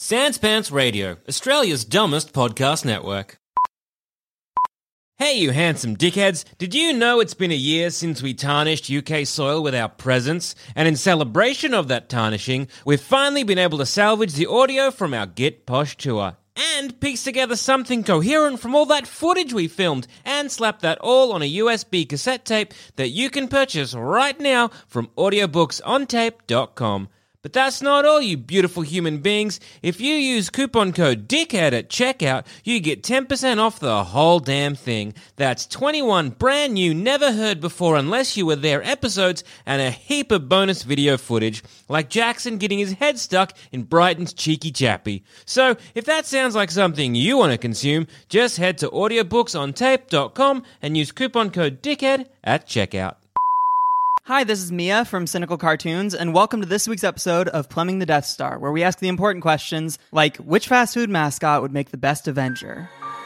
Sans Pants Radio, Australia's dumbest podcast network. Hey you handsome dickheads, did you know it's been a year since we tarnished UK soil with our presence? And in celebration of that tarnishing, we've finally been able to salvage the audio from our Git Posh tour. And piece together something coherent from all that footage we filmed, and slap that all on a USB cassette tape that you can purchase right now from audiobooksontape.com. But that's not all, you beautiful human beings. If you use coupon code DICKHEAD at checkout, you get 10% off the whole damn thing. That's 21 brand new, never heard before unless you were there episodes and a heap of bonus video footage, like Jackson getting his head stuck in Brighton's Cheeky Chappie. So, if that sounds like something you want to consume, just head to audiobooksontape.com and use coupon code DICKHEAD at checkout. Hi, this is Mia from Cynical Cartoons, and welcome to this week's episode of Plumbing the Death Star, where we ask the important questions like, which fast food mascot would make the best Avenger?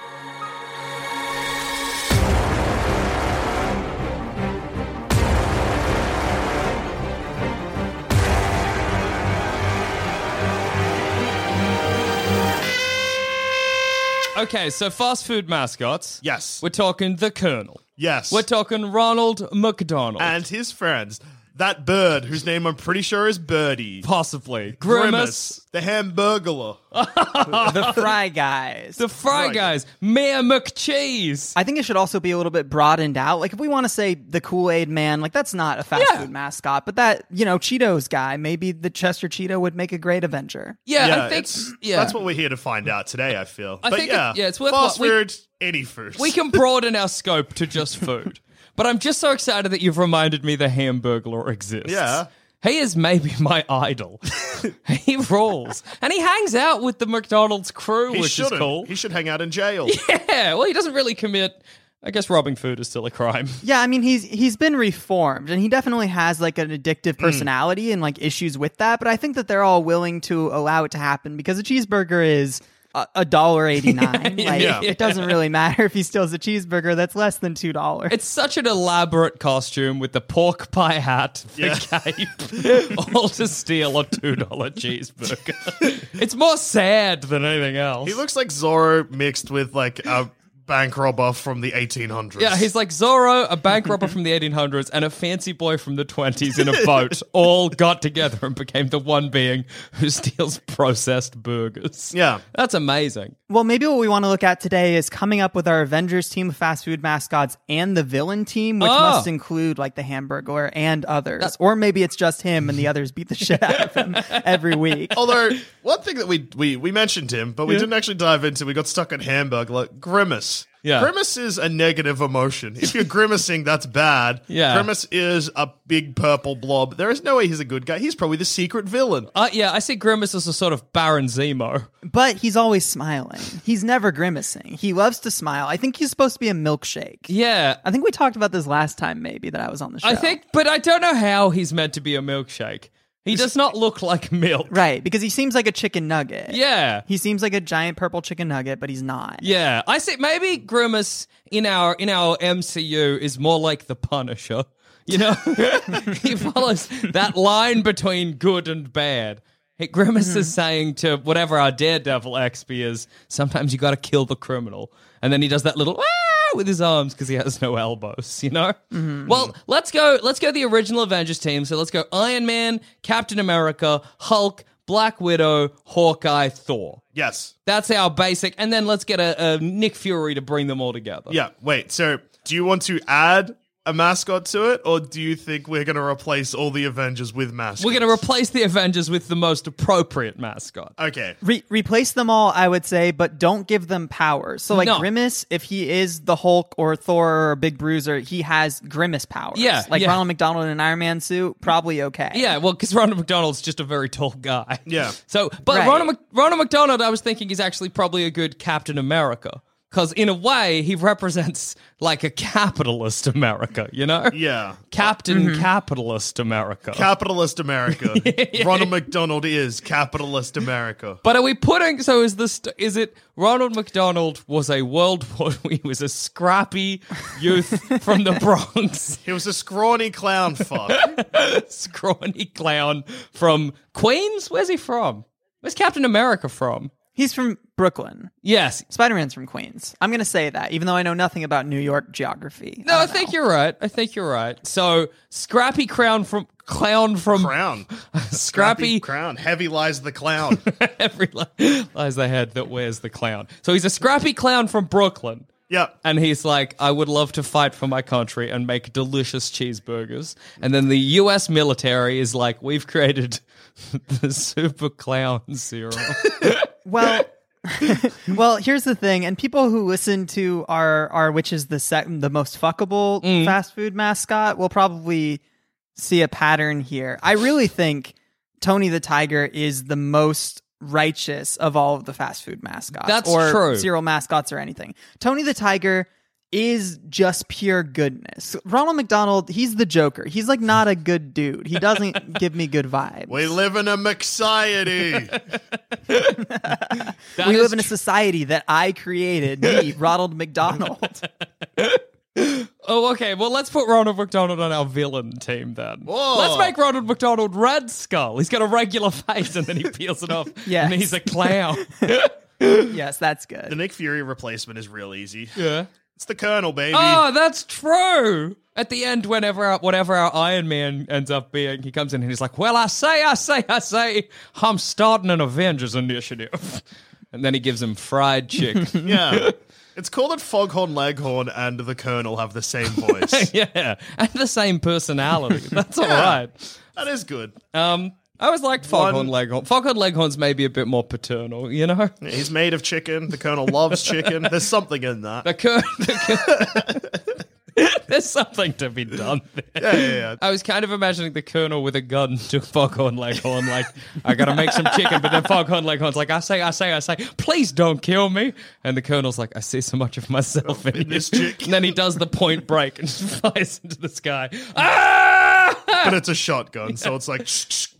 Okay, so fast food mascots. Yes. We're talking the Colonel. Yes. We're talking Ronald McDonald. And his friends. That bird, whose name I'm pretty sure is Birdie. Possibly. Grimace. The Hamburglar. The Fry Guys. The Fry Guys. Mayor McCheese. I think it should also be a little bit broadened out. Like, if we want to say the Kool-Aid Man, like, that's not a fast food mascot, but that, Cheetos guy, maybe the Chester Cheeto would make a great Avenger. Yeah, I think that's what we're here to find out today, I feel. It's worth fast food, any food. We can broaden our scope to just food. But I'm just so excited that you've reminded me the Hamburglar exists. Yeah. He is maybe my idol. He rules. And he hangs out with the McDonald's crew, which is cool. He should hang out in jail. Yeah, well, he doesn't really commit... I guess robbing food is still a crime. Yeah, I mean, he's been reformed, and he definitely has, like, an addictive personality and, like, issues with that, but I think that they're all willing to allow it to happen because a cheeseburger is... $1.89. It doesn't really matter if he steals a cheeseburger that's less than $2. It's such an elaborate costume with the pork pie hat, the cape, all to steal a $2 cheeseburger. It's more sad than anything else. He looks like Zorro mixed with, like, a bank robber from the 1800s. Yeah, he's like Zorro, a bank robber from the 1800s, and a fancy boy from the 20s in a boat all got together and became the one being who steals processed burgers. Yeah. That's amazing. Well, maybe what we want to look at today is coming up with our Avengers team of fast food mascots and the villain team, which must include, like, the Hamburglar and others. Or maybe it's just him and the others beat the shit out of him every week. Although, one thing that we mentioned him, but we didn't actually dive into, we got stuck at Hamburglar, Grimace. Yeah. Grimace is a negative emotion. If you're grimacing, that's bad. Yeah. Grimace is a big purple blob. There is no way he's a good guy. He's probably the secret villain. I see Grimace as a sort of Baron Zemo. But he's always smiling. He's never grimacing. He loves to smile. I think he's supposed to be a milkshake. Yeah. I think we talked about this last time, maybe, that I was on the show. But I don't know how he's meant to be a milkshake. He does not look like milk. Right, because he seems like a chicken nugget. Yeah. He seems like a giant purple chicken nugget, but he's not. Yeah. I see. Maybe Grimace in our MCU is more like the Punisher. You know? He follows that line between good and bad. Grimace is saying to whatever our Daredevil XP is, sometimes you got to kill the criminal. And then he does that little with his arms because he has no elbows, you know? Mm-hmm. Well, let's go the original Avengers team. So let's go Iron Man, Captain America, Hulk, Black Widow, Hawkeye, Thor. Yes. That's our basic. And then let's get a Nick Fury to bring them all together. Yeah, wait. So do you want to add a mascot to it, or do you think we're going to replace all the Avengers with mascots? We're going to replace the Avengers with the most appropriate mascot. Okay. Replace them all, I would say, but don't give them powers. So, like, Grimace, if he is the Hulk or Thor or Big Bruiser, he has Grimace powers. Yeah. Like Ronald McDonald in an Iron Man suit, probably okay. Yeah, well, because Ronald McDonald's just a very tall guy. Yeah. So, but Right. Ronald McDonald, I was thinking, is actually probably a good Captain America. Because in a way, he represents like a capitalist America, you know? Yeah. Captain Capitalist America. Capitalist America. Ronald McDonald is capitalist America. But are we putting, so is it Ronald McDonald was a World War, he was a scrappy youth from the Bronx. He was a scrawny clown fuck. Scrawny clown from Queens? Where's he from? Where's Captain America from? He's from Brooklyn. Yes. Spider-Man's from Queens. I'm going to say that, even though I know nothing about New York geography. No, I don't think know. you're right. I think you're right. So, Scrappy Clown from Crown. Scrappy Crown. Heavy lies the clown. every lies the head that wears the clown. So he's a scrappy clown from Brooklyn. Yep. And he's like, I would love to fight for my country and make delicious cheeseburgers. And then the US military is like, we've created the super clown serum. Well, well, here's the thing, and people who listen to our which is the most fuckable fast food mascot will probably see a pattern here. I really think Tony the Tiger is the most righteous of all of the fast food mascots. That's or true. cereal mascots or anything. Tony the Tiger is just pure goodness. Ronald McDonald, he's the Joker. He's like not a good dude. He doesn't give me good vibes. We live in a McSociety. We live in a society that I created, me, Ronald McDonald. Oh, okay. Well, let's put Ronald McDonald on our villain team then. Whoa. Let's make Ronald McDonald Red Skull. He's got a regular face and then he peels it off. Yes. And he's a clown. Yes, that's good. The Nick Fury replacement is real easy. Yeah. It's the Colonel, baby. Oh, that's true. At the end, whatever our Iron Man ends up being, he comes in and he's like, well, I say, I'm starting an Avengers initiative. And then he gives him fried chicken. Yeah. It's cool that Foghorn Leghorn and the Colonel have the same voice. Yeah. And the same personality. That's all right. That is good. I always liked Foghorn Leghorn. Foghorn Leghorn's maybe a bit more paternal, you know? He's made of chicken. The Colonel loves chicken. There's something in that. There's something to be done there. Yeah. I was kind of imagining the Colonel with a gun to Foghorn Leghorn, like, I gotta make some chicken, but then Foghorn Leghorn's like, I say, please don't kill me. And the Colonel's like, I see so much of myself in this you. chick. And then he does the point break and flies into the sky. Ah! But it's a shotgun, so it's like...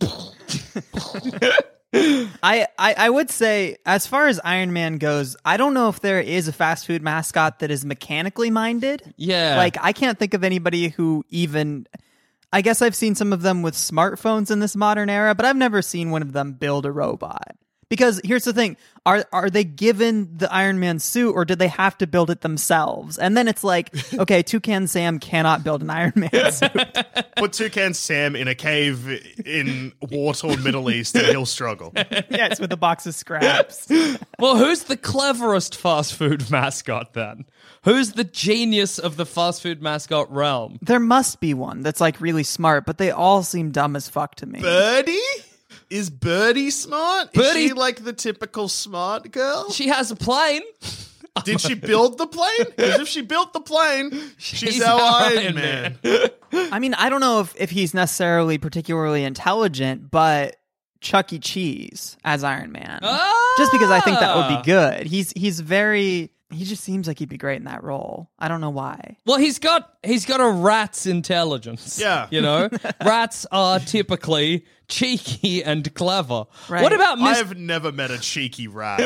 I would say, as far as Iron Man goes, I don't know if there is a fast food mascot that is mechanically minded. Yeah. Like, I can't think of anybody who even... I guess I've seen some of them with smartphones in this modern era, but I've never seen one of them build a robot. Because here's the thing, are they given the Iron Man suit, or did they have to build it themselves? And then it's like, okay, Toucan Sam cannot build an Iron Man suit. Put Toucan Sam in a cave in war-torn Middle East and he'll struggle. Yes, with a box of scraps. Well, who's the cleverest fast food mascot then? Who's the genius of the fast food mascot realm? There must be one that's like really smart, but they all seem dumb as fuck to me. Birdie? Is Birdie smart? Birdie- Is she like the typical smart girl? She has a plane. Did she build the plane? Because if she built the plane, she's She's our our Iron Iron Man. I mean, I don't know if he's necessarily particularly intelligent, but Chuck E. Cheese as Iron Man. Just because I think that would be good. He's very... He just seems like he'd be great in that role. I don't know why. Well, he's got a rat's intelligence. Yeah. You know? Rats are typically cheeky and clever. Right. What about I've never met a cheeky rat.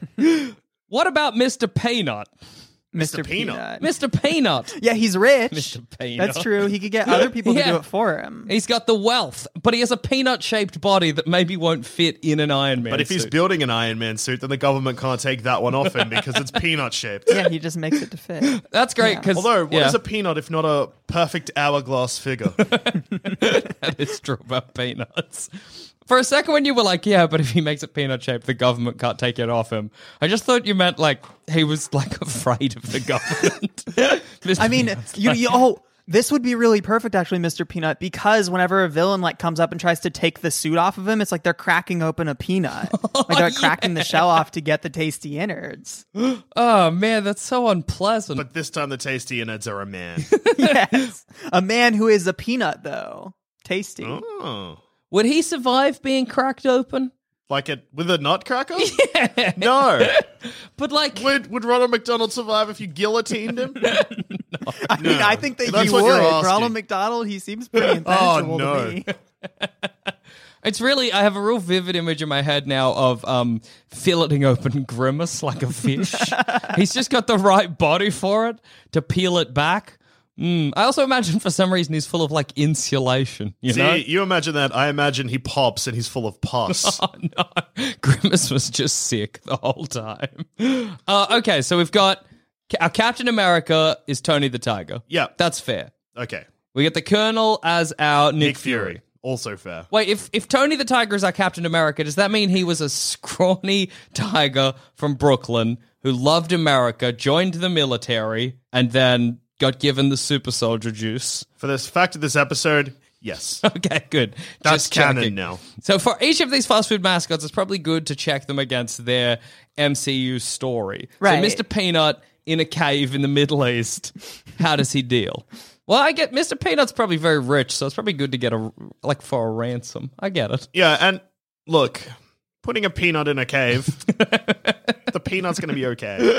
What about Mr. Peanut? Mr. Peanut. Mr. Peanut. Yeah, he's rich. Mr. Peanut. That's true. He could get other people to Yeah. do it for him. He's got the wealth, but he has a peanut-shaped body that maybe won't fit in an Iron Man But if he's suit. building an Iron Man suit, then the government can't take that one off him because it's peanut shaped. Yeah, he just makes it to fit. That's great, Yeah. because... Although, what is a peanut if not a perfect hourglass figure? That is true about peanuts. For a second when you were like, yeah, but if he makes it peanut shaped, the government can't take it off him. I just thought you meant like he was like afraid of the government. Mr. I mean, Peanut's this would be really perfect, actually, Mr. Peanut, because whenever a villain like comes up and tries to take the suit off of him, it's like they're cracking open a peanut, like they're cracking the shell off to get the tasty innards. Oh man, that's so unpleasant. But this time the tasty innards are a man. Yes, a man who is a peanut, though, tasty. Oh. Would he survive being cracked open? Like it with a nutcracker? Yeah. No. But like, Would Ronald McDonald survive if you guillotined him? I mean, I think that That's he what would. you're asking. Ronald McDonald, he seems pretty impenetrable no. to me. it's really, I have a real vivid image in my head now of filleting open Grimace like a fish. He's just got the right body for it to peel it back. I also imagine for some reason he's full of like insulation, you know? You imagine that. I imagine he pops and he's full of pus. Oh no, Grimace was just sick the whole time. Okay, so we've got our Captain America is Tony the Tiger. Yeah. That's fair. Okay. We get the Colonel as our Nick Fury. Also fair. Wait, if Tony the Tiger is our Captain America, does that mean he was a scrawny tiger from Brooklyn who loved America, joined the military, and then got given the super soldier juice? For this fact of this episode, yes. Okay, good. That's Just canon checking. now. So for each of these fast food mascots, it's probably good to check them against their MCU story. Right. So Mr. Peanut in a cave in the Middle East, how does he deal? Well, I get Mr. Peanut's probably very rich, so it's probably good to get for a ransom. I get it. Yeah, and look, putting a peanut in a cave, the peanut's going to be okay.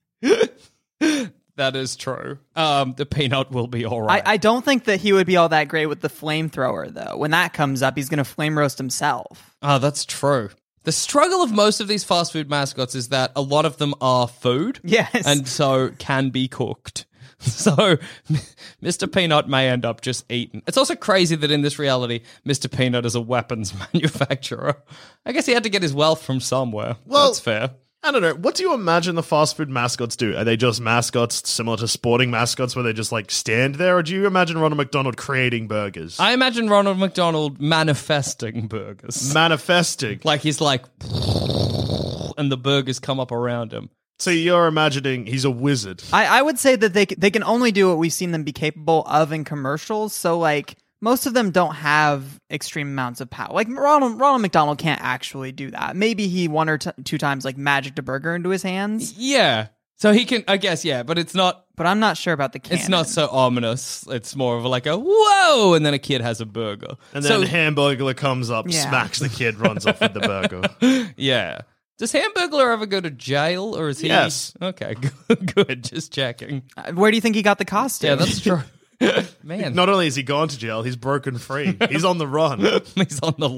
That is true. The peanut will be all right. I don't think that he would be all that great with the flamethrower, though. When that comes up, he's going to flame roast himself. Oh, that's true. The struggle of most of these fast food mascots is that a lot of them are food. Yes. And so can be cooked. So Mr. Peanut may end up just eaten. It's also crazy that in this reality, Mr. Peanut is a weapons manufacturer. I guess he had to get his wealth from somewhere. Well, that's fair. I don't know. What do you imagine the fast food mascots do? Are they just mascots similar to sporting mascots where they just like stand there? Or do you imagine Ronald McDonald creating burgers? I imagine Ronald McDonald manifesting burgers. Manifesting. Like he's like, and the burgers come up around him. So you're imagining he's a wizard. I would say that they can only do what we've seen them be capable of in commercials. So, like, most of them don't have extreme amounts of power. Like, Ronald McDonald can't actually do that. Maybe he one or two times, like, magicked a burger into his hands. Yeah. So he can, I guess, yeah, but it's not... But I'm not sure about the canon. It's not so ominous. It's more of like a, whoa, and then a kid has a burger. And then Hamburglar comes up, Yeah. smacks the kid, runs off with the burger. Yeah. Does Hamburglar ever go to jail, or is he... Yes. Okay, good. Just checking. Where do you think he got the costume? Yeah, that's true. Man, Not only has he gone to jail, he's broken free. He's on the run. he's on the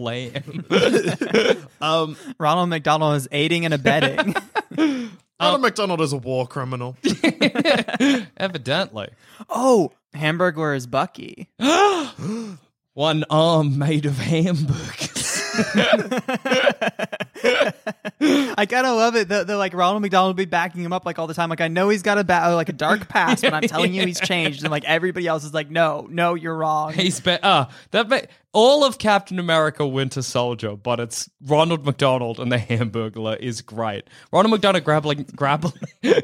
lam. Ronald McDonald is aiding and abetting. Ronald McDonald is a war criminal. Evidently. Oh, Hamburglar is Bucky. One arm made of hamburgers. I kind of love it. The like Ronald McDonald will be backing him up like all the time. Like, I know he's got a dark past, but I'm telling you he's changed. And like everybody else is like, no, you're wrong. All of Captain America Winter Soldier, but it's Ronald McDonald and the Hamburglar is great. Ronald McDonald grabbling the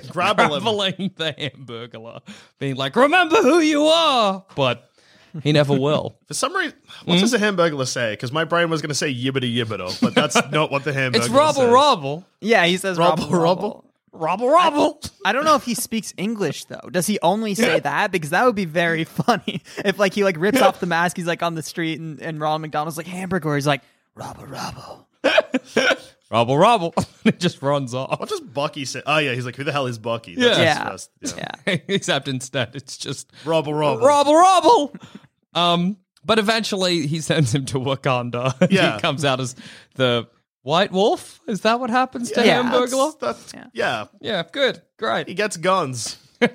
Hamburglar, being like, remember who you are, but he never will. For some reason, what does the Hamburglar say? Because my brain was going to say yibbity yibbido, but that's not what the Hamburglar It's says. Robble. Yeah, he says Robble. Robble. I don't know if he speaks English though. Does he only say that? Because that would be very funny if like he like rips off the mask. He's like on the street and Ronald McDonald's like Hamburglar. He's like Robble. Robble. It just runs off. What does Bucky say? Oh, yeah, he's like, who the hell is Bucky? Yeah. That's his first- Yeah. Except instead, it's just Robble. But eventually, he sends him to Wakanda. Yeah. He comes out as the White Wolf. Is that what happens to Yeah. Hamburglar? Yeah. Yeah, good, great. He gets guns.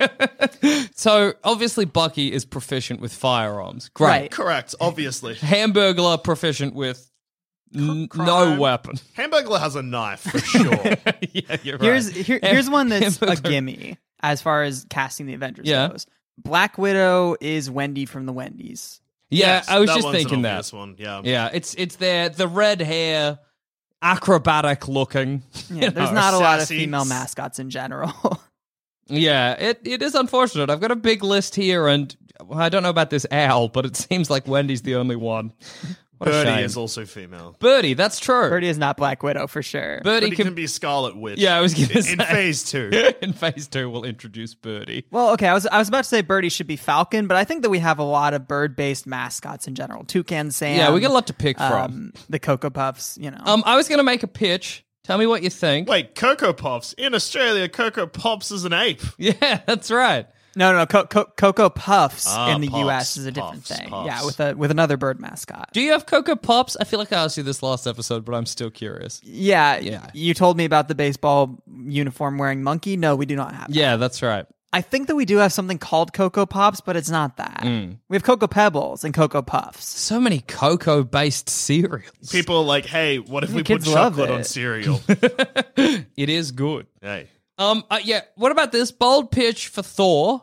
So obviously, Bucky is proficient with firearms. Great. Right. Correct, obviously. Hamburglar proficient with no Crime. weapon. Hamburglar has a knife, for sure. Yeah, you're right. Here's one that's a Hamburglar- gimme as far as casting the Avengers Yeah. goes. Black Widow is Wendy from the Wendy's. Yeah, Yes, I was that just one's an thinking that. obvious one. Yeah. Yeah, it's there. The red hair, acrobatic looking. Yeah, you there's know. not a lot of sassy. female mascots in general. Yeah, it is unfortunate. I've got a big list here, and I don't know about this owl, but it seems like Wendy's the only one. What a Birdie shame. is also female. Birdie, that's true. Birdie is not Black Widow for sure. Birdie Birdie can be Scarlet Witch. Yeah, I was going to say. In phase 2. In phase 2, we'll introduce Birdie. Well, okay, I was about to say Birdie should be Falcon, but I think that we have a lot of bird-based mascots in general. Toucan Sam. Yeah, we got a lot to pick from. The Cocoa Puffs, you know. I was going to make a pitch. Tell me what you think. Wait, Cocoa Pops. In Australia, Cocoa Pops is an ape. Yeah, that's right. No. Cocoa Puffs in the Puffs, U.S. is a different Puffs, thing. Puffs. Yeah, with another bird mascot. Do you have Cocoa Pops? I feel like I asked you this last episode, but I'm still curious. Yeah. You told me about the baseball uniform wearing monkey. No, we do not have that. Yeah, that's right. I think that we do have something called Cocoa Pops, but it's not that. We have Cocoa Pebbles and Cocoa Puffs. So many cocoa-based cereals. People are like, hey, what if we put kids love chocolate on it. cereal? It is good. Hey. Yeah. What about this bold pitch for Thor?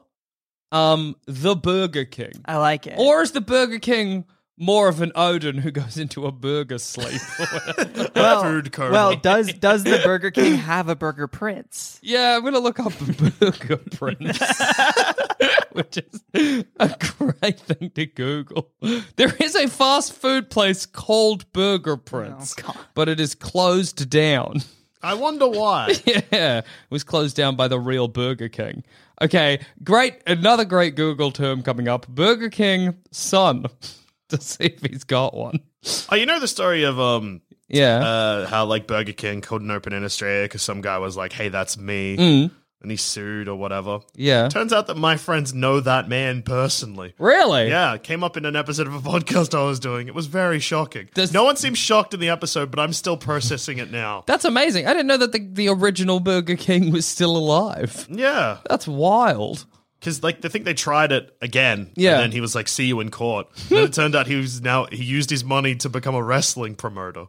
The Burger King. I like it. Or is the Burger King more of an Odin who goes into a burger sleep? Or whatever? Food coma. well, does the Burger King have a Burger Prince? Yeah, I'm gonna look up Burger Prince, which is a great thing to Google. There is a fast food place called Burger Prince, God. but it is closed down. I wonder why. Yeah, it was closed down by the real Burger King. Okay, great. Another great Google term coming up: Burger King son. To see if he's got one. Oh, you know the story of Yeah. how like Burger King couldn't open in Australia because some guy was like, "Hey, that's me," and he sued or whatever. Yeah. Turns out that my friends know that man personally. Really? Yeah, it came up in an episode of a podcast I was doing. It was very shocking. Does- No one seemed shocked in the episode, but I'm still processing it now. That's amazing. I didn't know that the original Burger King was still alive. Yeah, That's wild. because like they think they tried it again. Yeah. and then he was like, "See you in court." And then it turned out he used his money to become a wrestling promoter.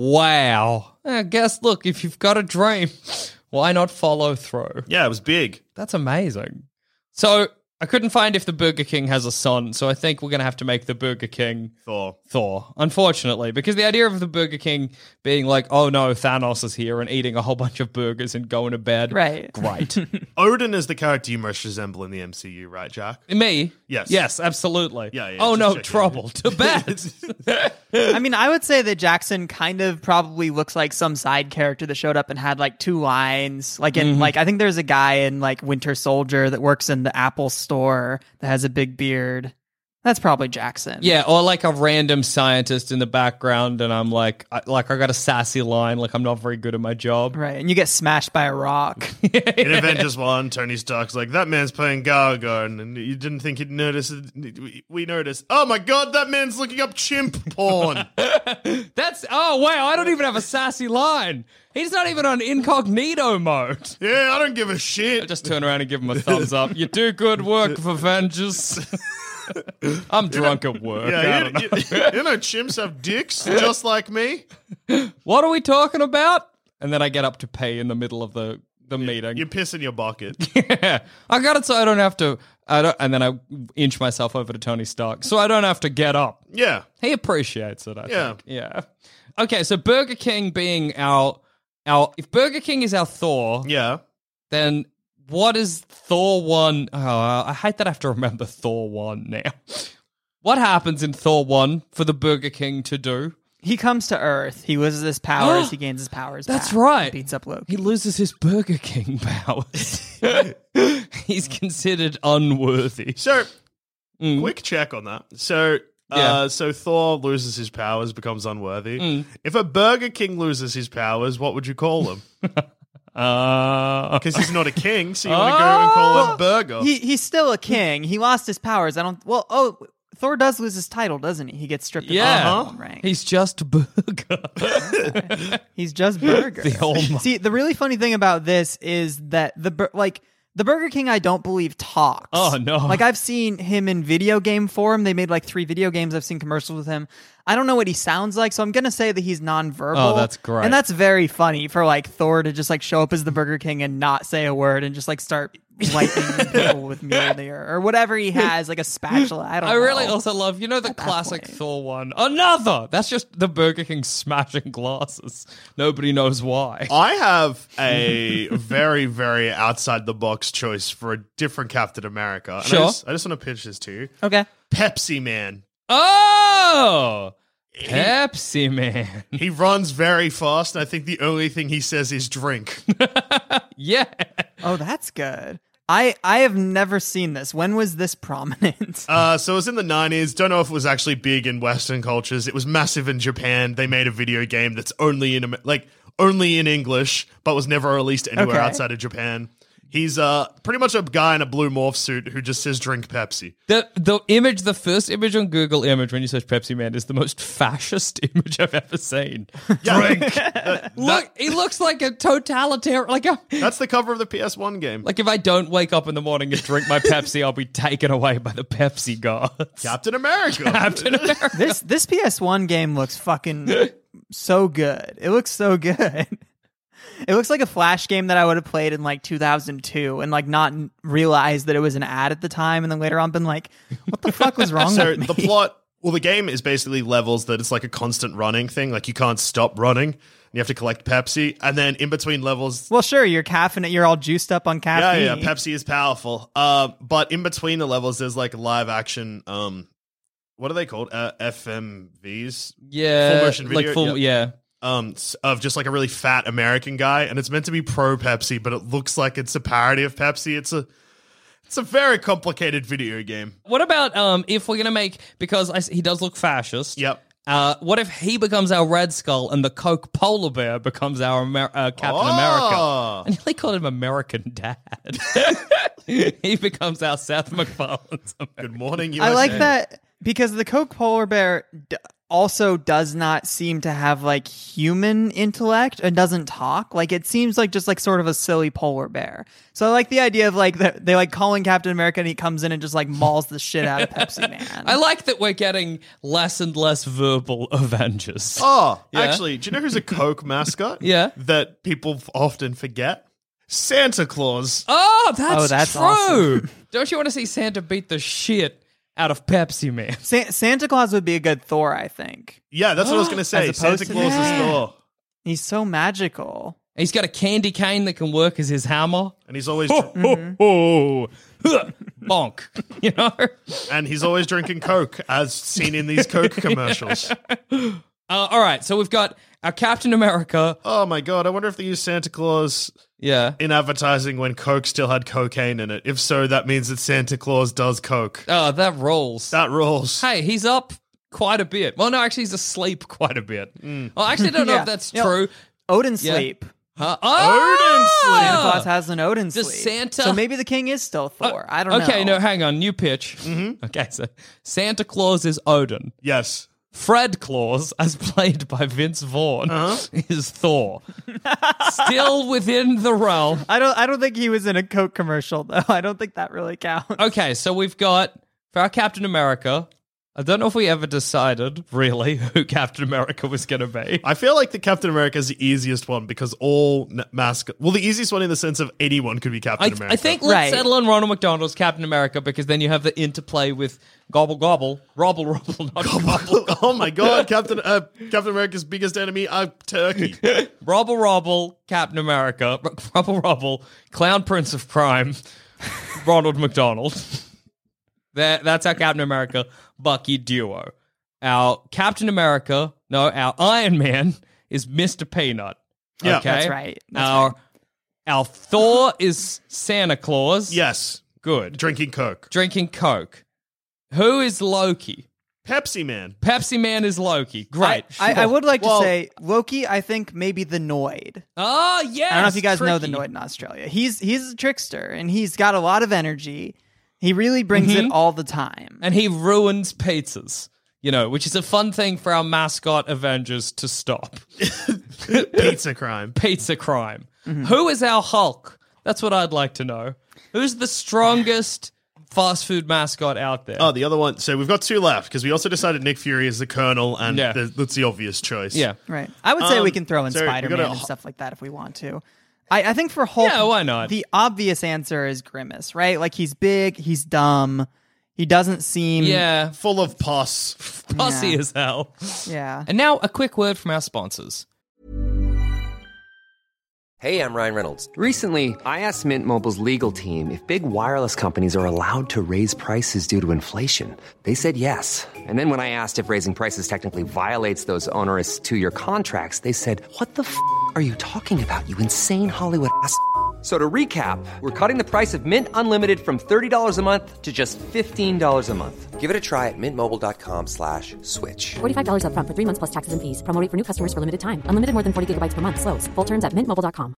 Wow. I guess, look, if you've got a dream, why not follow through? Yeah, it was big. That's amazing. So I couldn't find if the Burger King has a son, so I think we're going to have to make the Burger King Thor, unfortunately, because the idea of the Burger King being like, oh no, Thanos is here and eating a whole bunch of burgers and going to bed. Right. Great. Odin is the character you most resemble in the MCU, right, Jack? Me? Yes. Yes, absolutely. Yeah, oh just no, checking. trouble. To bed. I mean, I would say that Jackson kind of probably looks like some side character that showed up and had like 2 lines. Like in like I think there's a guy in like Winter Soldier that works in the Apple store that has a big beard. That's probably Jackson. Yeah, or like a random scientist in the background, and I'm like I got a sassy line, like I'm not very good at my job. Right. And you get smashed by a rock. In Avengers 1, Tony Stark's like, that man's playing Gargon, and you didn't think he'd notice it. We noticed. Oh my god, that man's looking up chimp porn. Oh wow, I don't even have a sassy line. He's not even on incognito mode. Yeah, I don't give a shit. I just turn around and give him a thumbs up. You do good work, Avengers. I'm drunk at work. I Yeah, don't know. you know chimps have dicks, just like me. What are we talking about? And then I get up to pee in the middle of the meeting. You piss in your bucket. Yeah, I got it so I don't have to. And then I inch myself over to Tony Stark so I don't have to get up. Yeah. He appreciates it. I Yeah. think. Yeah. Okay, so Burger King being our if Burger King is our Thor, Yeah. then what is Thor 1? Oh, I hate that I have to remember Thor 1 now. What happens in Thor 1 for the Burger King to do? He comes to Earth. He loses his powers. He gains his powers. That's back, right. and beats up Loki. He loses his Burger King powers. He's considered unworthy. So, quick check on that. So, Yeah. so Thor loses his powers, becomes unworthy. If a Burger King loses his powers, what would you call him? Because he's not a king, so you want to go and call him Burger. He's still a king. He lost his powers. Thor does lose his title, doesn't he? He gets stripped of his Yeah. throne rank. He's just Burger. He's just Burger. The almighty- See, the really funny thing about this is that the Burger King, I don't believe talks. Oh, no. Like I've seen him in video game form. They made like 3 video games. I've seen commercials with him. I don't know what he sounds like, so I'm gonna say that he's nonverbal. Oh, that's great. And that's very funny for like Thor to just like show up as the Burger King and not say a word and just like start wiping people with Mjolnir or whatever he has, like a spatula. I don't know. I really also love, the that classic point. Thor one. Another! That's just the Burger King smashing glasses. Nobody knows why. I have a very, very outside the box choice for a different Captain America. And Sure. I just want to pitch this to you. Okay. Pepsi Man. Oh! Pepsi Man. He runs very fast, and I think the only thing he says is drink. Yeah. Oh, that's good. I have never seen this. When was this prominent? So it was in the 90s. Don't know if it was actually big in Western cultures. It was massive in Japan. They made a video game that's only in English, but was never released anywhere Okay. outside of Japan. He's pretty much a guy in a blue morph suit who just says drink Pepsi. The first image on Google Image when you search Pepsi Man is the most fascist image I've ever seen. Drink. Look, he looks like a totalitarian. That's the cover of the PS1 game. Like if I don't wake up in the morning and drink my Pepsi, I'll be taken away by the Pepsi gods. Captain America. Captain America. This PS1 game looks fucking so good. It looks so good. It looks like a Flash game that I would have played in like 2002 and like not realized that it was an ad at the time, and then later on been like, what the fuck was wrong with me? The plot, well, the game is basically levels that it's like a constant running thing. Like you can't stop running. You have to collect Pepsi, and then in between levels... Well, sure, you're caffeine. You're all juiced up on caffeine. Yeah, Pepsi is powerful. But in between the levels, there's like live action... what are they called? FMVs? Yeah. Full motion video? Like yeah. Of just like a really fat American guy, and it's meant to be pro Pepsi, but it looks like it's a parody of Pepsi. It's a very complicated video game. What about if we're gonna make, because he does look fascist? Yep. What if he becomes our Red Skull and the Coke polar bear becomes our Captain America? I nearly called him American Dad. He becomes our Seth MacFarlane's America. Good morning, USA. I like that because the Coke polar bear also does not seem to have like human intellect and doesn't talk. Like it seems like just like sort of a silly polar bear. So I like the idea of like they like calling Captain America and he comes in and just like mauls the shit out of Pepsi Man. I like that we're getting less and less verbal Avengers. Oh, Yeah. actually, do you know who's a Coke mascot? Yeah. That people often forget? Santa Claus. Oh, that's that's true. awesome. Don't you want to see Santa beat the shit out of Pepsi Man? Santa Claus would be a good Thor, I think. Yeah, that's what I was going to say. As opposed Santa to Claus is that. Thor. He's so magical. He's got a candy cane that can work as his hammer. And he's always Oh, bonk. You know? and he's always drinking Coke, as seen in these Coke commercials. All right, so we've got our Captain America. Oh my god, I wonder if they use Santa Claus Yeah. in advertising when Coke still had cocaine in it. If so, that means that Santa Claus does Coke. Oh, that rolls. That rules. Hey, he's up quite a bit. Well, no, actually, he's asleep quite a bit. Well, I actually don't know Yeah. if that's Yeah. true. Odin Yeah. sleep. Huh? Odin sleep. Santa Claus has an Odin Does sleep. Santa- So maybe the king is still Thor. I don't know. Okay, no, hang on. New pitch. Okay, so Santa Claus is Odin. Yes. Fred Claus, as played by Vince Vaughn, is Thor. Still within the realm. I don't think he was in a Coke commercial though. I don't think that really counts. Okay, so we've got, for our Captain America, I don't know if we ever decided, really, who Captain America was going to be. I feel like the Captain America is the easiest one because all mascot. Well, the easiest one in the sense of anyone could be Captain America. I think let's Right. settle on Ronald McDonald's Captain America because then you have the interplay with Gobble Gobble, Robble Robble, not Gobble. Oh my god, Captain America's biggest enemy, turkey. Robble Robble, Captain America, Robble Robble, Clown Prince of Crime, Ronald McDonald. That's our Captain America Bucky duo. Our Captain America, no, our Iron Man is Mr. Peanut. Yeah. Okay? That's right. Our Thor is Santa Claus. Yes, Good. drinking Coke. Drinking Coke. Who is Loki? Pepsi Man. Pepsi Man is Loki. Great. I would like Well- to say Loki. I think maybe the Noid. Oh, yes. I don't know if you guys know the tricky. Noid in Australia. He's a trickster and he's got a lot of energy. He really brings it all the time. And he ruins pizzas, you know, which is a fun thing for our mascot Avengers to stop. Pizza crime. Pizza crime. Who is our Hulk? That's what I'd like to know. Who's the strongest fast food mascot out there? Oh, the other one. So we've got two left because we also decided Nick Fury is the Colonel, and Yeah. that's the obvious choice. Yeah. Right. I would say we can throw in so we Spider-Man gotta- and stuff like that if we want to. I think for Hulk, Yeah, why not? the obvious answer is Grimace, right? Like he's big, he's dumb, he doesn't seem Yeah. Full of pus. Pussy Yeah. as hell. Yeah. And now a quick word from our sponsors. Hey, I'm Ryan Reynolds. Recently, I asked Mint Mobile's legal team if big wireless companies are allowed to raise prices due to inflation. They said yes. And then when I asked if raising prices technically violates those onerous 2-year contracts, they said, "What the f*** are you talking about, you insane Hollywood ass?" So to recap, we're cutting the price of Mint Unlimited from $30 a month to just $15 a month. Give it a try at mintmobile.com/switch. $45 up front for 3 months plus taxes and fees. Promo rate for new customers for limited time. Unlimited more than 40 gigabytes per month. Slows full terms at mintmobile.com.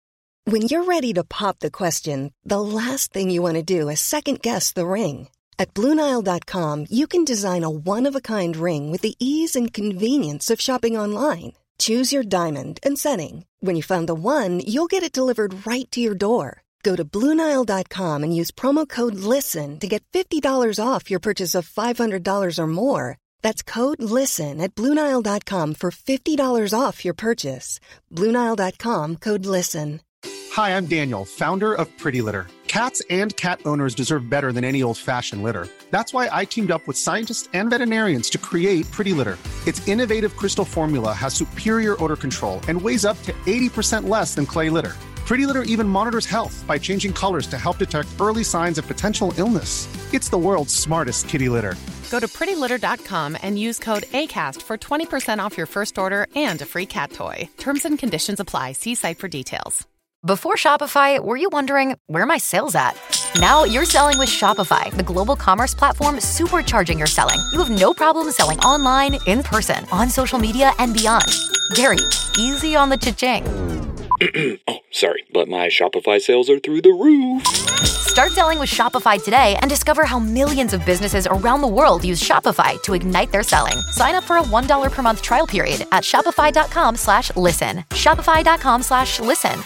When you're ready to pop the question, the last thing you want to do is second-guess the ring. At BlueNile.com, you can design a one-of-a-kind ring with the ease and convenience of shopping online. Choose your diamond and setting. When you find the one, you'll get it delivered right to your door. Go to BlueNile.com and use promo code LISTEN to get $50 off your purchase of $500 or more. That's code LISTEN at BlueNile.com for $50 off your purchase. BlueNile.com, code LISTEN. Hi, I'm Daniel, founder of Pretty Litter. Cats and cat owners deserve better than any old-fashioned litter. That's why I teamed up with scientists and veterinarians to create Pretty Litter. Its innovative crystal formula has superior odor control and weighs up to 80% less than clay litter. Pretty Litter even monitors health by changing colors to help detect early signs of potential illness. It's the world's smartest kitty litter. Go to prettylitter.com and use code ACAST for 20% off your first order and a free cat toy. Terms and conditions apply. See site for details. Before Shopify, were you wondering, where are my sales at? Now you're selling with Shopify, the global commerce platform supercharging your selling. You have no problem selling online, in person, on social media, and beyond. Gary, easy on the cha-ching. Oh, sorry, but my Shopify sales are through the roof. Start selling with Shopify today and discover how millions of businesses around the world use Shopify to ignite their selling. Sign up for a $1 per month trial period at shopify.com/listen. Shopify.com/listen.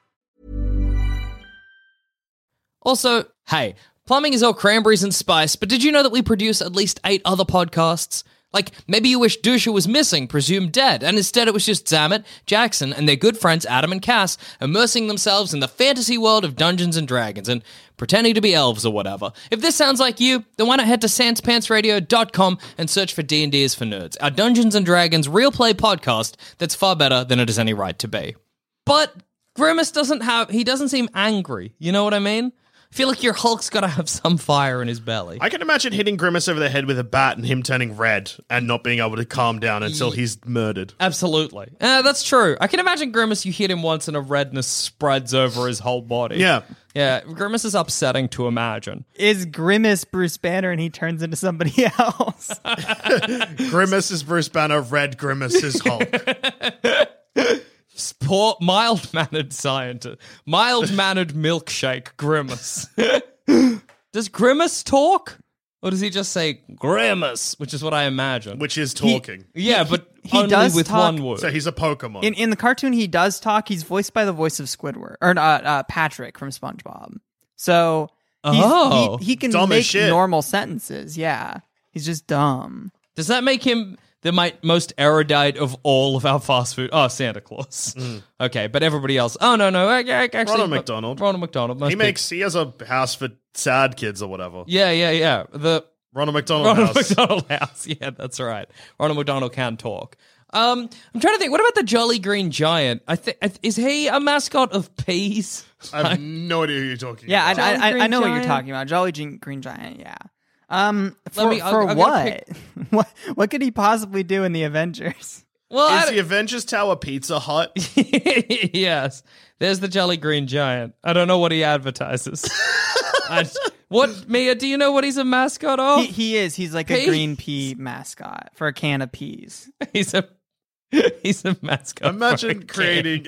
Also, hey, plumbing is all cranberries and spice, but did you know that we produce at least 8 other podcasts? Like, maybe you wish Dusha was missing, presumed dead, and instead it was just Zamet, Jackson, and their good friends Adam and Cass immersing themselves in the fantasy world of Dungeons & Dragons and pretending to be elves or whatever. If this sounds like you, then why not head to sanspantsradio.com and search for D&D is for Nerds, our Dungeons & Dragons real play podcast that's far better than it has any right to be. But Grimace doesn't seem angry, you know what I mean? I feel like your Hulk's got to have some fire in his belly. I can imagine hitting Grimace over the head with a bat and him turning red and not being able to calm down until he's murdered. Absolutely. That's true. I can imagine Grimace, you hit him once and a redness spreads over his whole body. Yeah. Yeah, Grimace is upsetting to imagine. Is Grimace Bruce Banner and he turns into somebody else? Grimace is Bruce Banner, red Grimace is Hulk. Poor mild-mannered scientist. Mild-mannered milkshake Grimace. Does Grimace talk? Or does he just say Grimace, which is what I imagine? Which is talking. But he only does with talk. one word. So he's a Pokemon. In the cartoon, he does talk. He's voiced by the voice of Squidward, or Patrick from SpongeBob. So he can Dumb as make shit. normal sentences. Yeah, he's just dumb. Does that make him the most erudite of all of our fast food? Oh, Santa Claus. Okay, but everybody else. Oh, no. Actually, Ronald McDonald. Ronald McDonald. He has a house for sad kids or whatever. Yeah. The Ronald McDonald house. McDonald house. Yeah, that's right. Ronald McDonald can talk. I'm trying to think. What about the Jolly Green Giant? Is he a mascot of peas? I have no idea who you're talking Yeah, about. I know what you're Giant? talking about. Jolly Green Giant. Yeah. I'll What? What could he possibly do in the Avengers? Well, Is the Avengers Tower Pizza Hut? yes. There's the Jolly Green Giant. I don't know what he advertises. What, Mia, do you know what he's a mascot of? He is. He's like a green pea mascot for a can of peas. He's a mascot. Imagine creating...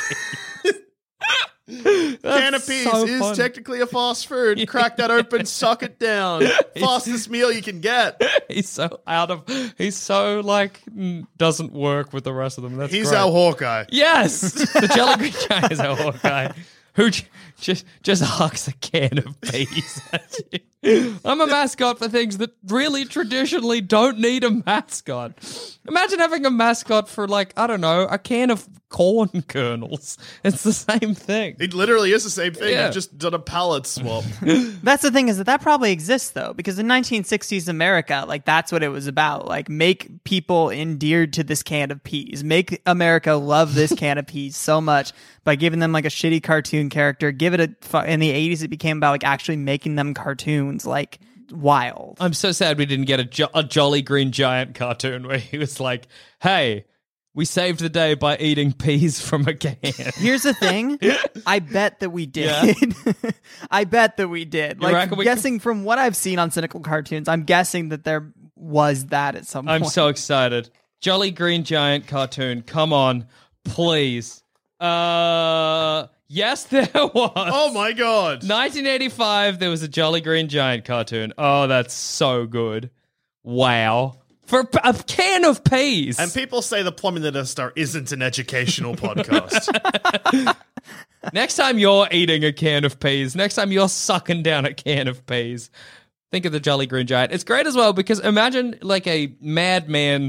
Can of peas so is fun. technically a fast food. Crack that open, suck it down. Fastest meal you can get. He's so like doesn't work with the rest of them. He's great. our Hawkeye. Yes, the Jolly Green Giant is our Hawkeye, who just hucks a can of peas at you. I'm a mascot for things that really traditionally don't need a mascot. Imagine having a mascot for, like, I don't know, a can of corn kernels. It's the same thing. It literally is the same thing. Yeah. You've just done a palette swap. That's the thing, is that probably exists though, because in 1960s America, like that's what it was about. Like make people endeared to this can of peas. Make America love this can of peas so much by giving them like a shitty cartoon character. Give it in the 80s it became about like actually making them cartoons like wild. I'm so sad we didn't get a Jolly Green Giant cartoon where he was like, hey, we saved the day by eating peas from a can. Here's the thing. I bet that we did. Yeah. I bet that we did. You Like, reckon we guessing from what I've seen on cynical cartoons, I'm guessing that there was that at some point. I'm so excited. Jolly Green Giant cartoon, come on, please. Yes, there was. Oh my god. 1985, there was a Jolly Green Giant cartoon. Oh, that's so good. Wow. For a can of peas. And people say the Plumbing the Death Star isn't an educational podcast. Next time you're eating a can of peas, next time you're sucking down a can of peas, think of the Jolly Green Giant. It's great as well because imagine like a Mad Men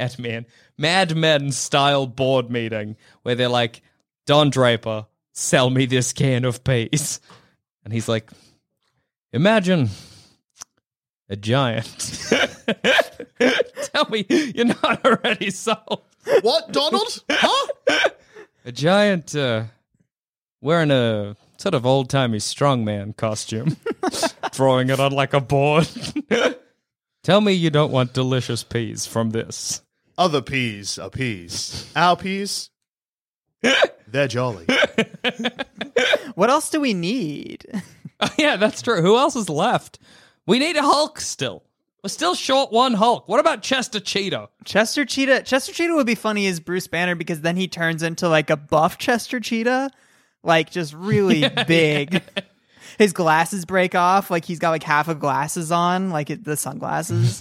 style board meeting where they're like, Don Draper, sell me this can of peas. And he's like, imagine a giant. Tell me you're not already sold. What, Donald? Huh? A giant wearing a sort of old-timey strongman costume, throwing it on like a board. Tell me you don't want delicious peas from this. Other peas are peas. Our peas, they're jolly. What else do we need? Oh, yeah, that's true. Who else is left? We need a Hulk still. We're still short one Hulk. What about Chester Cheetah? Chester Cheetah would be funny as Bruce Banner because then he turns into like a buff Chester Cheetah, like just really big. Yeah. His glasses break off, like he's got like half of glasses on, like the sunglasses.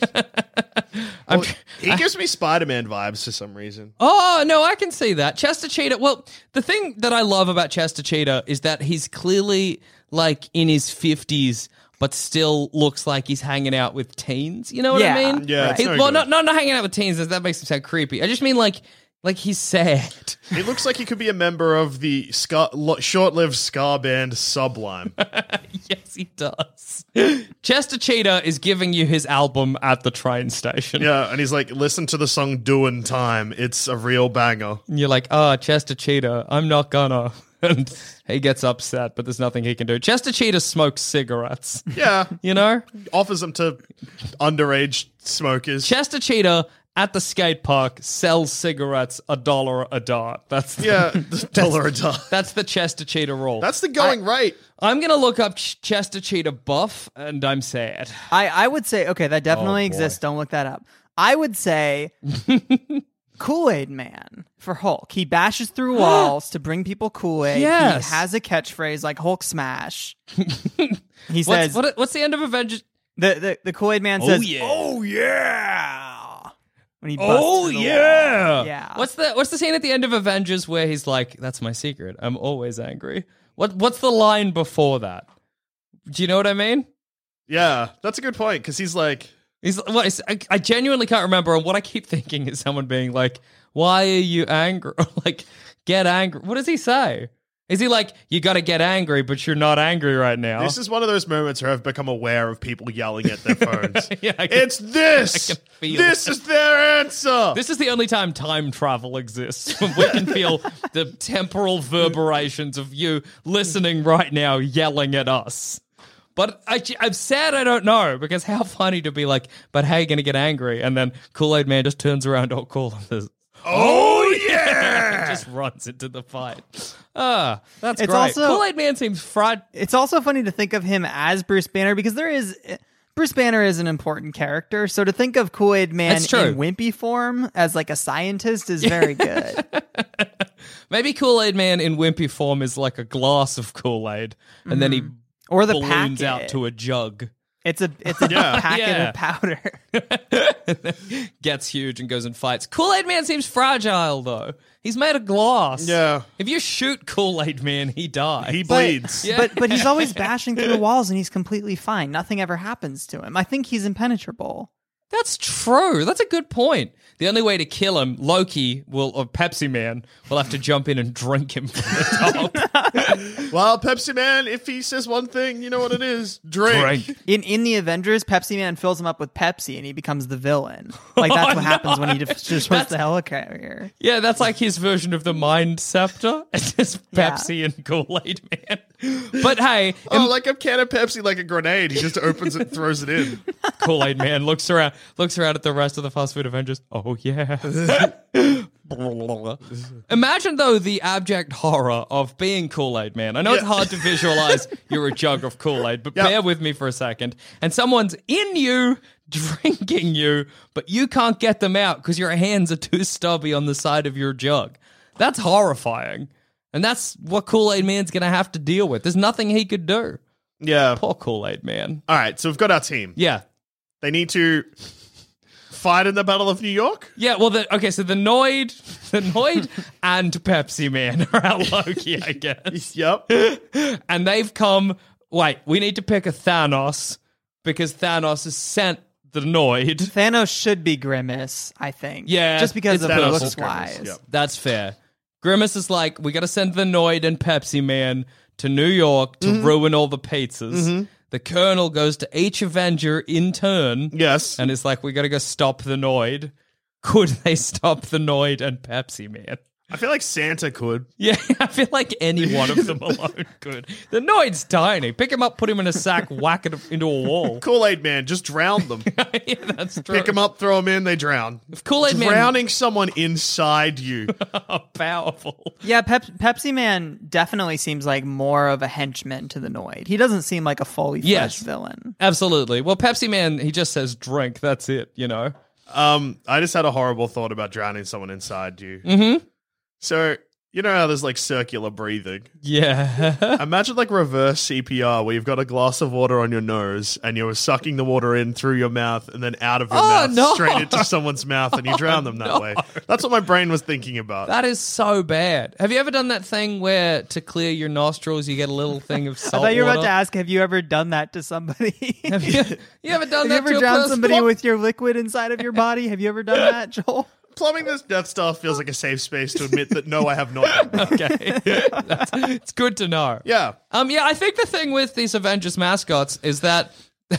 Well, he gives me Spider-Man vibes for some reason. Oh, no, I can see that. Chester Cheetah, well, the thing that I love about Chester Cheetah is that he's clearly like in his 50s, but still looks like he's hanging out with teens. You know what I mean? Yeah, right. Well, not hanging out with teens. That makes him sound creepy. I just mean like he's sad. He looks like he could be a member of the short-lived ska band Sublime. Yes, he does. Chester Cheetah is giving you his album at the train station. Yeah, and he's like, listen to the song Doin' Time. It's a real banger. And you're like, Chester Cheetah, I'm not gonna. And he gets upset, but there's nothing he can do. Chester Cheetah smokes cigarettes. Yeah. You know? Offers them to underage smokers. Chester Cheetah at the skate park sells cigarettes $1 a dart. That's $1 a dart. That's the Chester Cheetah rule. That's the going rate. I'm going to look up Chester Cheetah buff, and I'm sad. I would say, okay, that definitely exists. Don't look that up. I would say Kool-Aid Man for Hulk. He bashes through walls to bring people Kool-Aid. Yes. He has a catchphrase like Hulk Smash. He says... What's the end of Avengers? The Kool-Aid Man says, Oh, yeah. When he busts through the wall. Yeah. What's the scene at the end of Avengers where he's like, "That's my secret. I'm always angry." What's the line before that? Do you know what I mean? Yeah, that's a good point because he's like, I genuinely can't remember. And what I keep thinking is someone being like, "Why are you angry?" Or like, "Get angry." What does he say? Is he like, you got to get angry, but you're not angry right now? This is one of those moments where I've become aware of people yelling at their phones. Yeah, it's this! I can feel this is their answer! This is the only time time travel exists. When we can feel the temporal reverberations of you listening right now yelling at us. But I'm sad I don't know, because how funny to be like, but how are you going to get angry? And then Kool-Aid Man just turns around, cool, and says, oh yeah! Just runs into the fight. That's it's great. Also, Kool-Aid Man seems fried. It's also funny to think of him as Bruce Banner because Bruce Banner is an important character. So to think of Kool-Aid Man in wimpy form as like a scientist is very good. Maybe Kool-Aid Man in wimpy form is like a glass of Kool-Aid, and then he or the balloons packet out to a jug. It's a packet of powder. Gets huge and goes and fights. Kool-Aid Man seems fragile, though. He's made of glass. Yeah. If you shoot Kool-Aid Man, he dies. He bleeds. But he's always bashing through the walls and he's completely fine. Nothing ever happens to him. I think he's impenetrable. That's true. That's a good point. The only way to kill him, Loki or Pepsi Man will have to jump in and drink him from the top. Well, Pepsi Man, if he says one thing, you know what it is. Drink. In the Avengers, Pepsi Man fills him up with Pepsi and he becomes the villain. Like that's what happens when he destroys the helicarrier. Yeah, that's like his version of the Mind Scepter. It's just Pepsi and Kool-Aid Man. But hey, like a can of Pepsi, like a grenade. He just opens it and throws it in. Kool-Aid Man looks around at the rest of the fast food Avengers. Oh yeah. Imagine though the abject horror of being Kool-Aid Man. I know it's hard to visualize you're a jug of Kool-Aid, but bear with me for a second. And someone's in you, drinking you, but you can't get them out because your hands are too stubby on the side of your jug. That's horrifying. And that's what Kool-Aid Man's going to have to deal with. There's nothing he could do. Yeah. Poor Kool-Aid Man. All right, so we've got our team. Yeah. They need to fight in the Battle of New York? Yeah, well, so the Noid and Pepsi Man are our Loki, I guess. Yep. And they've come, wait, we need to pick a Thanos because Thanos has sent the Noid. Thanos should be Grimace, I think. Yeah. Just because of Thanos the is looks Grimace, wise. yep. That's fair. Grimace is like, we got to send the Noid and Pepsi Man to New York to ruin all the pizzas. The Colonel goes to each Avenger in turn. Yes. And it's like, we got to go stop the Noid. Could they stop the Noid and Pepsi Man? I feel like Santa could. Yeah, I feel like any one of them alone could. The Noid's tiny. Pick him up, put him in a sack, whack it into a wall. Kool-Aid Man, just drown them. Yeah, that's true. Pick them up, throw them in, they drown. If Kool-Aid Man... Drowning someone inside you. Powerful. Yeah, Pepsi Man definitely seems like more of a henchman to the Noid. He doesn't seem like a fully fledged villain. Absolutely. Well, Pepsi Man, he just says drink. That's it, you know? I just had a horrible thought about drowning someone inside you. Mm-hmm. So, you know how there's like circular breathing? Yeah. Imagine like reverse CPR where you've got a glass of water on your nose and you're sucking the water in through your mouth and then out of your mouth straight into someone's mouth and you drown them that way. That's what my brain was thinking about. That is so bad. Have you ever done that thing where to clear your nostrils you get a little thing of salt I thought you were about water? to ask, have you ever done that to somebody? You ever done Have that you ever to a drowned person? somebody with your liquid inside of your body? Have you ever done that, Joel? Plumbing this Death Star feels like a safe space to admit that no, I have not done that. Okay. It's good to know. Yeah. Yeah, I think the thing with these Avengers mascots is that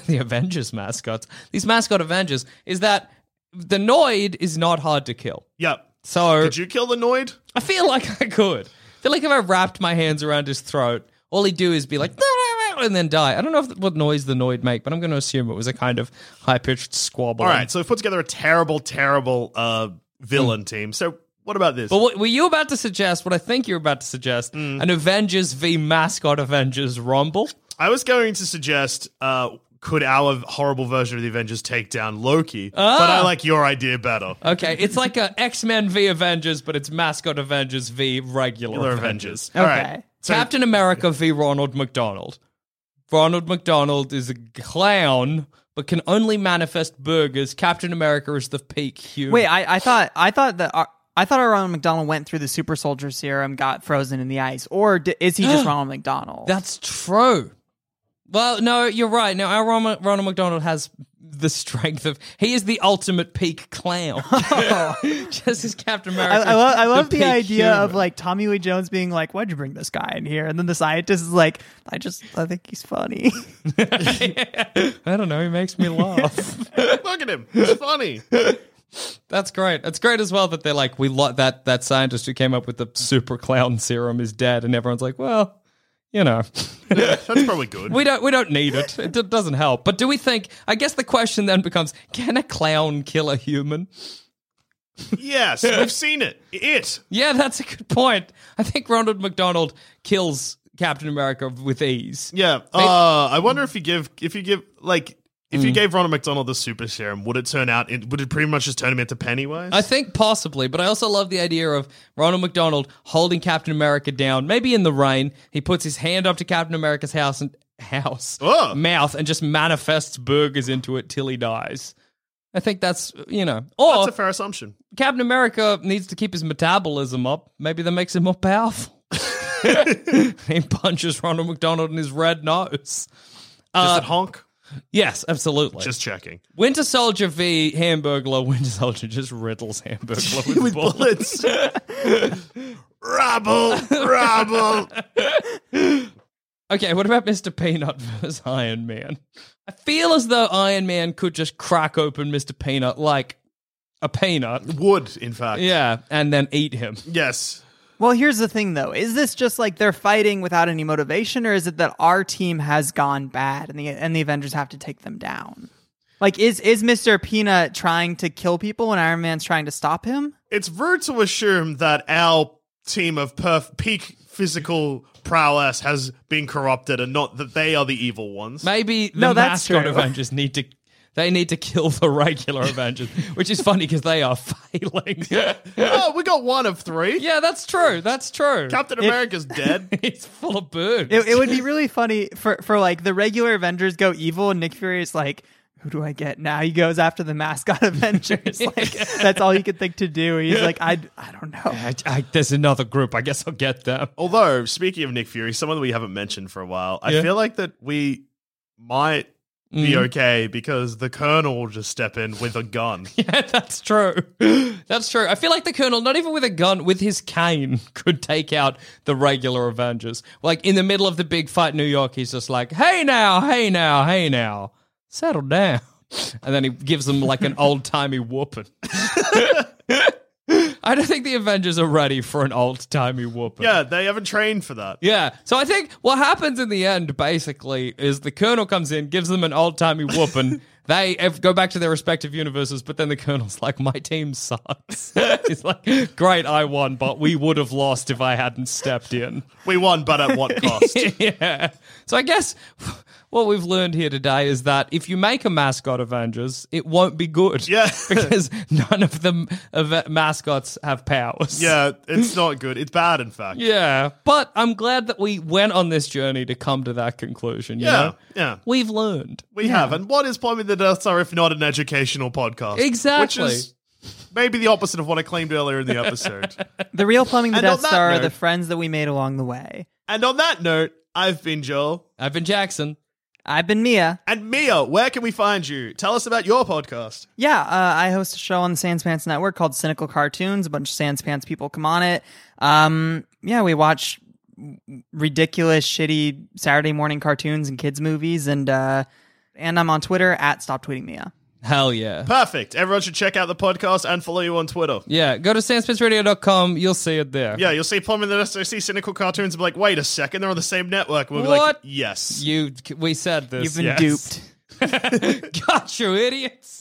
these mascot Avengers, is that the Noid is not hard to kill. Yep. So Could you kill the Noid? I feel like I could. I feel like if I wrapped my hands around his throat, all he'd do is be like, and then die. I don't know what noise the Noid make, but I'm going to assume it was a kind of high-pitched squabble. All right, so we've put together a terrible, terrible villain team. So what about this? But were you about to suggest, what I think you're about to suggest, an Avengers v Mascot Avengers rumble? I was going to suggest, could our horrible version of the Avengers take down Loki? But I like your idea better. Okay, it's like a X-Men v Avengers, but it's Mascot Avengers v regular Avengers. All Okay. right. So, Captain America v Ronald McDonald. Ronald McDonald is a clown, but can only manifest burgers. Captain America is the peak human. Wait, I thought our Ronald McDonald went through the super soldier serum, got frozen in the ice, or is he just Ronald McDonald? That's true. Well, no, you're right. Now, our Ronald McDonald has the strength of... He is the ultimate peak clown. Just as Captain America. I love the peak idea human. of like Tommy Lee Jones being like, "Why'd you bring this guy in here?" And then the scientist is like, I think he's funny." I don't know. He makes me laugh. look at him. It's funny. That's great. It's great as well that they're like, that scientist who came up with the super clown serum is dead, and everyone's like, well... You know, That's probably good. we don't need it. It doesn't help. But do we think? I guess the question then becomes: can a clown kill a human? Yes, we've seen it. Yeah, that's a good point. I think Ronald McDonald kills Captain America with ease. Yeah. I wonder if you give if you gave Ronald McDonald the super serum, would it pretty much just turn him into Pennywise? I think possibly, but I also love the idea of Ronald McDonald holding Captain America down, maybe in the rain. He puts his hand up to Captain America's mouth and just manifests burgers into it till he dies. I think that's, or That's a fair assumption. Captain America needs to keep his metabolism up. Maybe that makes him more powerful. He punches Ronald McDonald in his red nose. Does it honk? Yes, absolutely. Just checking. Winter Soldier v. Hamburglar. Winter Soldier just riddles Hamburglar with bullets. Rabble. Okay, what about Mr. Peanut versus Iron Man? I feel as though Iron Man could just crack open Mr. Peanut like a peanut. Would, in fact. Yeah, and then eat him. Yes. Well, here's the thing, though. Is this just like they're fighting without any motivation, or is it that our team has gone bad and the Avengers have to take them down? Like, is Mr. Peanut trying to kill people and Iron Man's trying to stop him? It's rude to assume that our team of peak physical prowess has been corrupted and not that they are the evil ones. Maybe the No, that's mascot true. Avengers need to... They need to kill the regular Avengers, which is funny because they are failing. Oh, we got 1 of 3. Yeah, that's true. That's true. Captain America's dead. He's full of burns. It would be really funny for like the regular Avengers go evil and Nick Fury is like, who do I get now? He goes after the mascot Avengers. Like that's all he could think to do. He's like, I don't know. There's another group. I guess I'll get them. Although, speaking of Nick Fury, someone that we haven't mentioned for a while, I feel like that we might be okay because the Colonel will just step in with a gun. Yeah, that's true. That's true. I feel like the Colonel, not even with a gun, with his cane, could take out the regular Avengers. Like in the middle of the big fight in New York, he's just like, hey now, settle down. And then he gives them like an old-timey whooping. I don't think the Avengers are ready for an old-timey whooping. Yeah, they haven't trained for that. Yeah, so I think what happens in the end, basically, is the Colonel comes in, gives them an old-timey whooping. They go back to their respective universes, but then the Colonel's like, my team sucks. He's like, great, I won, but we would have lost if I hadn't stepped in. We won, but at what cost? Yeah. So I guess what we've learned here today is that if you make a mascot Avengers, it won't be good. Yeah. Because none of the mascots have powers. Yeah, it's not good. It's bad, in fact. Yeah. But I'm glad that we went on this journey to come to that conclusion. You know? Yeah. We've learned. We have. And what is Plumbing the Death Star if not an educational podcast? Exactly. Which is maybe the opposite of what I claimed earlier in the episode. The real Plumbing the And Death on that Star are note- the friends that we made along the way. And on that note, I've been Joel. I've been Jackson. I've been Mia. And Mia, where can we find you? Tell us about your podcast. Yeah, I host a show on the Sans Pants Network called Cynical Cartoons. A bunch of Sans Pants people come on it. Yeah, we watch ridiculous, shitty Saturday morning cartoons and kids movies, and I'm on Twitter at Stop Tweeting Mia. Hell yeah. Perfect. Everyone should check out the podcast and follow you on Twitter. Yeah, go to sanspantsradio.com. You'll see it there. Yeah, you'll see Plumbing the Death Star, see Cynical Cartoons and be like, wait a second, they're on the same network. And we'll be What? like, yes. We said this. You've been duped. Got you, idiots.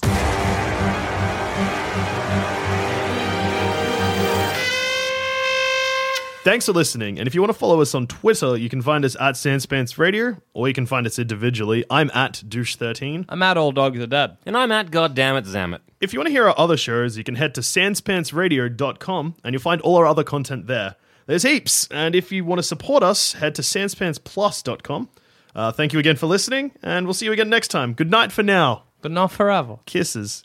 Thanks for listening, and if you want to follow us on Twitter, you can find us at Sanspants Radio, or you can find us individually. I'm at Douche13. I'm at All Dogs Are Dead. And I'm at Goddammit Zammit. If you want to hear our other shows, you can head to sanspantsradio.com, and you'll find all our other content there. There's heaps, and if you want to support us, head to sanspantsplus.com. Thank you again for listening, and we'll see you again next time. Good night for now. But not forever. Kisses.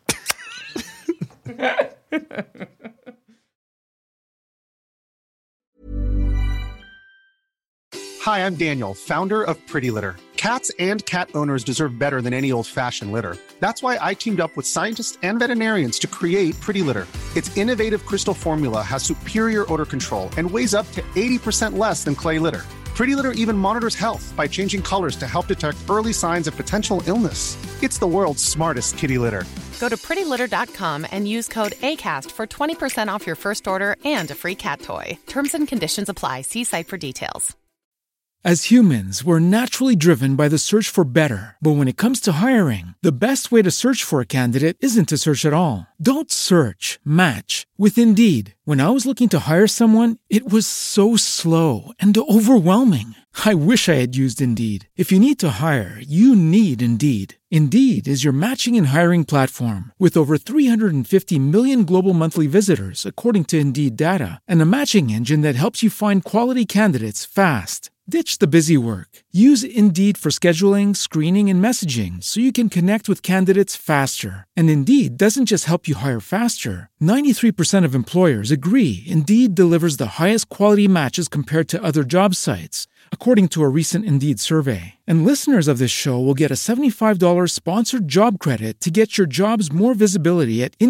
Hi, I'm Daniel, founder of Pretty Litter. Cats and cat owners deserve better than any old-fashioned litter. That's why I teamed up with scientists and veterinarians to create Pretty Litter. Its innovative crystal formula has superior odor control and weighs up to 80% less than clay litter. Pretty Litter even monitors health by changing colors to help detect early signs of potential illness. It's the world's smartest kitty litter. Go to prettylitter.com and use code ACAST for 20% off your first order and a free cat toy. Terms and conditions apply. See site for details. As humans, we're naturally driven by the search for better. But when it comes to hiring, the best way to search for a candidate isn't to search at all. Don't search, match with Indeed. When I was looking to hire someone, it was so slow and overwhelming. I wish I had used Indeed. If you need to hire, you need Indeed. Indeed is your matching and hiring platform with over 350 million global monthly visitors, according to Indeed data, and a matching engine that helps you find quality candidates fast. Ditch the busy work. Use Indeed for scheduling, screening, and messaging so you can connect with candidates faster. And Indeed doesn't just help you hire faster. 93% of employers agree Indeed delivers the highest quality matches compared to other job sites, according to a recent Indeed survey. And listeners of this show will get a $75 sponsored job credit to get your jobs more visibility at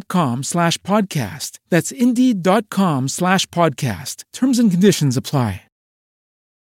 Indeed.com/podcast. That's Indeed.com/podcast. Terms and conditions apply.